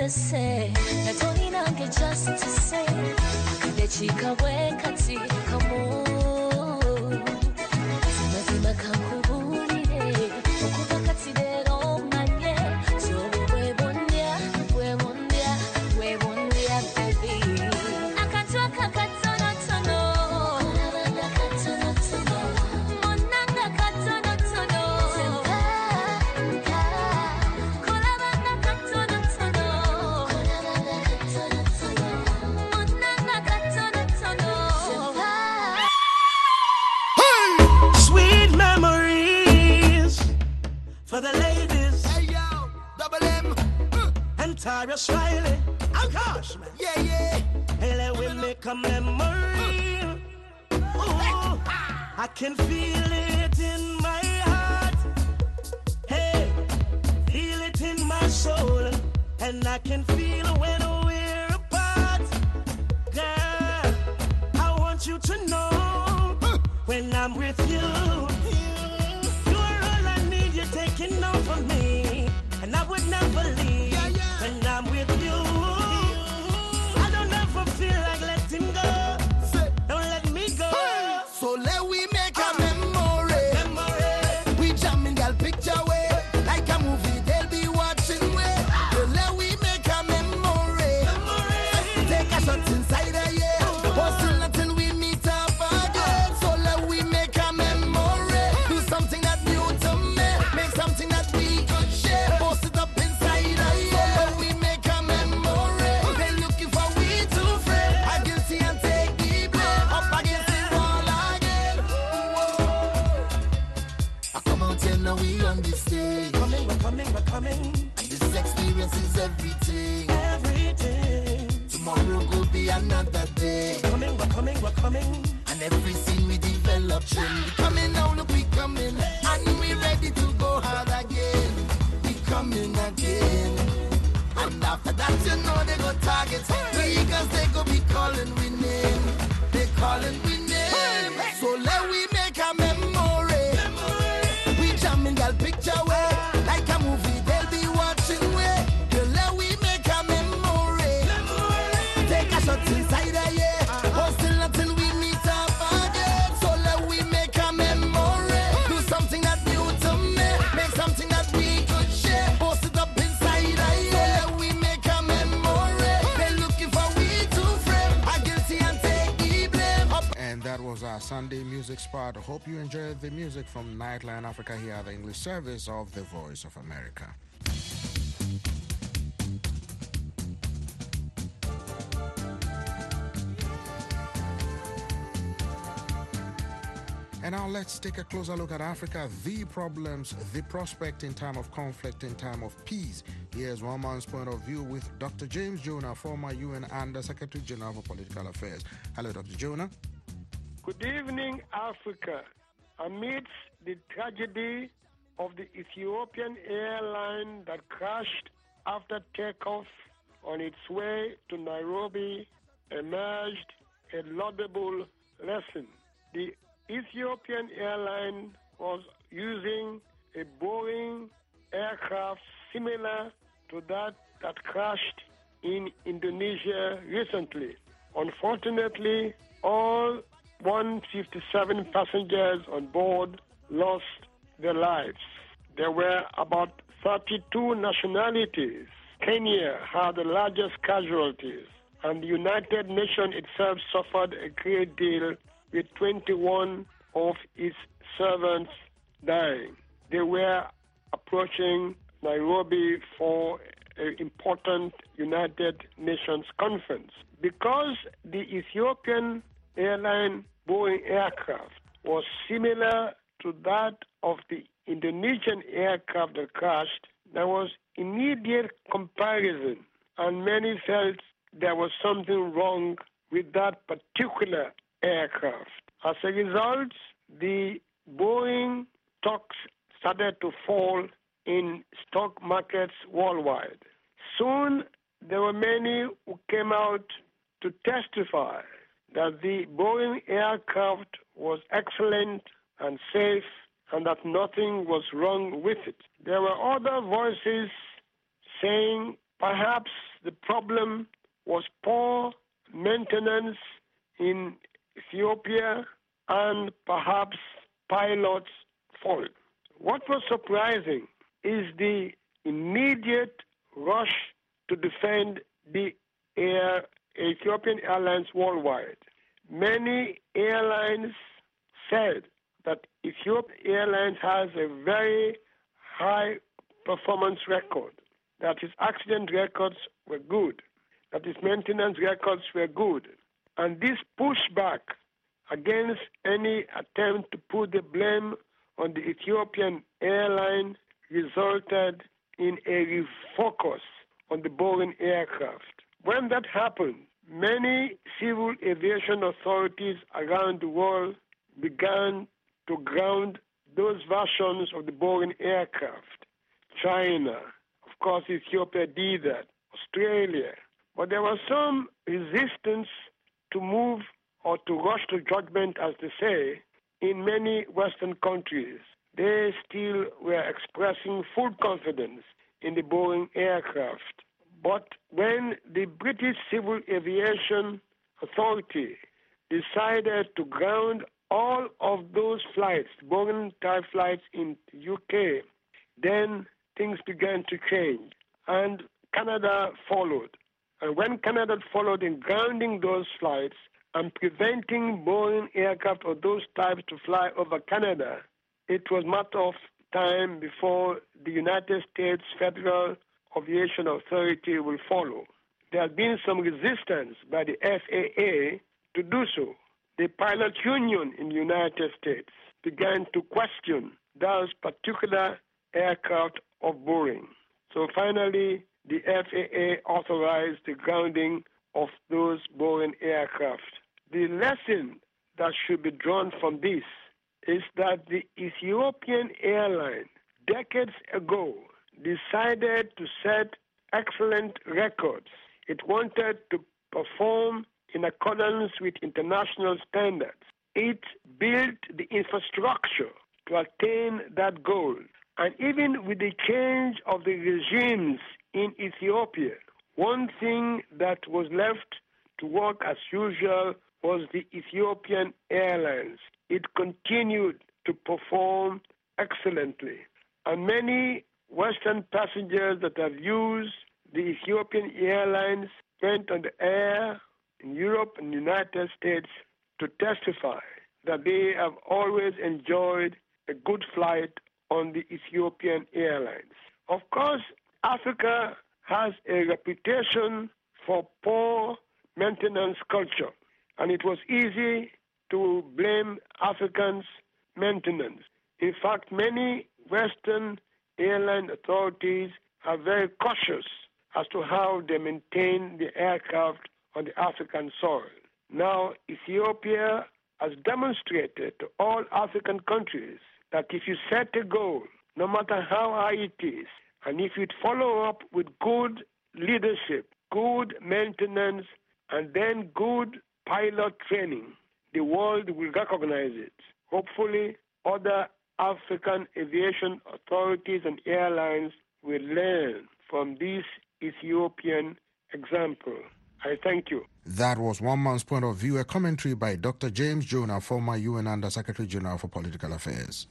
wese natonina just to say kadechika bwekati kamu mazima kankubulire okuva kati lero manye kyobo bwebondya bwebondya bwebondya baby akatwa kakatonotono olabanga katonotono monanga katonotono sempa nka kolabanga katonotono kolabanga katonotono monanga katonotono sempa. Sweet memories for the ladies. Hey yo, double M. And Tyrus Riley. Oh gosh, man. Yeah, yeah. Hey, let we make a memory. Ooh, I can feel it in my heart. Hey, feel it in my soul. And I can feel when we're apart. Girl, I want you to know when I'm with you, you're all I need. You're taking over me, and I would never leave. When I'm with you, I don't ever feel like letting go. Don't let me go. So let we make a memory. Memory. We jamming girl picture way like a movie. They'll be watching way. So let we make a memory. Take a shot inside a year. But still nothing we meet up again. So let we make a memory. Do something that new to me. Make something that we could share. Post it up inside a year. So let we make a memory. They looking for we to friend. I can see and take the blame. Up against the wall again. I come out here now we on this stage. Coming, we're coming, we're coming. This experience is everything. Everything. Tomorrow could be another day. Coming, we're coming, we're coming. And every scene we develop trend. We coming now, look, we coming. And we ready to go hard again. We coming again. And after that, you know they go target. Because they go be calling we name. They calling we name. So let we make a memory. We jamming girl picture way. Like a movie, they'll be watching way. So let we make a memory. Take a shot inside a year. Oh, still nothing we meet up again. So let we make a memory. Do something that new to me. Make something that we could share. Post it up inside a year. So let we make a memory. They're looking for we to frame. I guilty and take the blame. Up. And that was our Sunday music spot. Hope you enjoyed the music from Nightline Africa here at the English service of the Voice of America. And now let's take a closer look at Africa, the problems, the prospect in time of conflict, in time of peace. Here's one man's point of view with Doctor James Jonah, former U N Under Secretary General for Political Affairs. Hello, Doctor Jonah. Good evening, Africa. Amidst the tragedy of the Ethiopian airline that crashed after takeoff on its way to Nairobi, emerged a laudable lesson. The Ethiopian airline was using a Boeing aircraft similar to that that crashed in Indonesia recently. Unfortunately, all one hundred fifty-seven passengers on board lost their lives. There were about thirty-two nationalities. Kenya had the largest casualties, and the United Nations itself suffered a great deal with twenty-one of its servants dying. They were approaching Nairobi for an important United Nations conference. Because the Ethiopian airline Boeing aircraft was similar to that of the Indonesian aircraft that crashed, there was immediate comparison, and many felt there was something wrong with that particular aircraft. As a result, the Boeing stocks started to fall in stock markets worldwide. Soon, there were many who came out to testify that the Boeing aircraft was excellent and safe and that nothing was wrong with it. There were other voices saying perhaps the problem was poor maintenance in Ethiopia and perhaps pilots' fault. What was surprising is the immediate rush to defend the air, Ethiopian Airlines worldwide. Many airlines said that Ethiopian Airlines has a very high performance record, that its accident records were good, that its maintenance records were good. And this pushback against any attempt to put the blame on the Ethiopian airline resulted in a refocus on the Boeing aircraft. When that happened, many civil aviation authorities around the world began to ground those versions of the Boeing aircraft. China, of course, Ethiopia did that, Australia. But there was some resistance to move or to rush to judgment, as they say, in many Western countries. They still were expressing full confidence in the Boeing aircraft. But when the British Civil Aviation Authority decided to ground all of those flights, Boeing type flights in the U K, then things began to change. And Canada followed. And when Canada followed in grounding those flights and preventing Boeing aircraft of those types to fly over Canada, it was a matter of time before the United States Federal Aviation Authority will follow. There has been some resistance by the F A A to do so. The pilot union in the United States began to question those particular aircraft of Boeing. So finally, the F A A authorized the grounding of those Boeing aircraft. The lesson that should be drawn from this is that the Ethiopian airline, decades ago, decided to set excellent records. It wanted to perform in accordance with international standards. It built the infrastructure to attain that goal. And even with the change of the regimes in Ethiopia, one thing that was left to work as usual was the Ethiopian Airlines. It continued to perform excellently. And many Western passengers that have used the Ethiopian Airlines went on the air in Europe and the United States to testify that they have always enjoyed a good flight on the Ethiopian Airlines. Of course, Africa has a reputation for poor maintenance culture, and it was easy to blame Africans' maintenance. In fact, many Western airline authorities are very cautious as to how they maintain the aircraft on the African soil. Now, Ethiopia has demonstrated to all African countries that if you set a goal, no matter how high it is, and if you follow up with good leadership, good maintenance, and then good pilot training, the world will recognize it. Hopefully, other African aviation authorities and airlines will learn from this Ethiopian example. I thank you. That was One Man's Point of View, a commentary by Doctor James Jonah, former U N Under Secretary General for Political Affairs.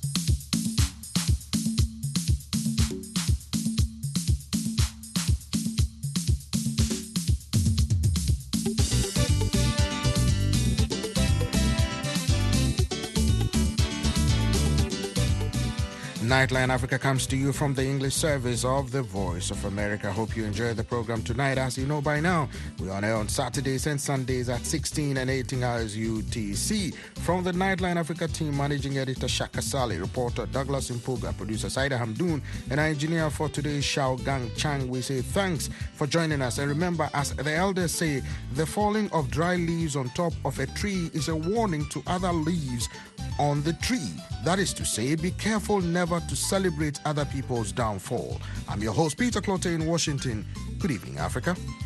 Nightline Africa comes to you from the English service of the Voice of America. Hope you enjoy the program tonight. As you know by now, we are on air on Saturdays and Sundays at sixteen and eighteen hours U T C. From the Nightline Africa team, managing editor Shaka Sali, reporter Douglas Impuga, producer Saida Hamdoon, and our engineer for today, Shao Gang Chang, we say thanks for joining us. And remember, as the elders say, the falling of dry leaves on top of a tree is a warning to other leaves on the tree. That is to say, be careful never to celebrate other people's downfall. I'm your host, Peter Clotte in Washington. Good evening, Africa.